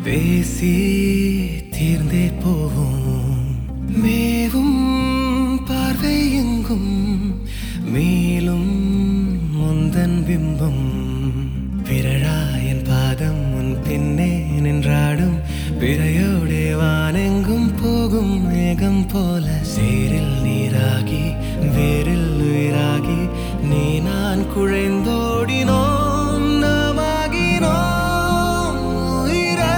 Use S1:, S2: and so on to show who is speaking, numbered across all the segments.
S1: பேசி தீர்ந்தே போவோம். மேவும் பார்வை எங்கும் மேலும் முந்தன் பிம்பம். விரழாயன் பாதம் உன் பின்னே நின்றாடும். பிறையோடே வானெங்கும் போகும் மேகம் போல. சேரில் நீராகி வேரில் உயிராகி நீ நான் குழைந்தோடினோம். நாமாகினோம் உயிரே.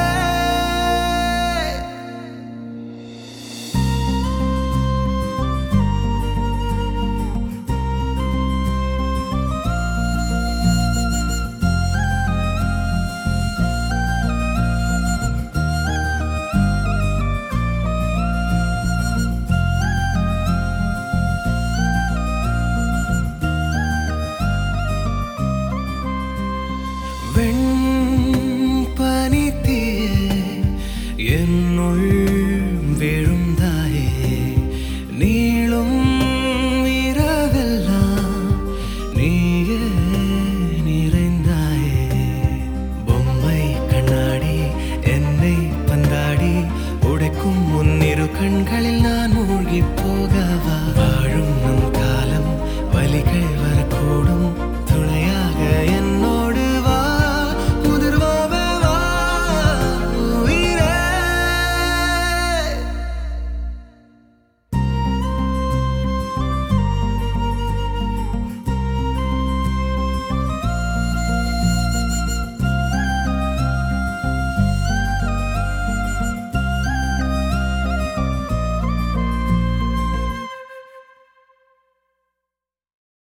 S1: வெண்பனித்தீயே என்னுள்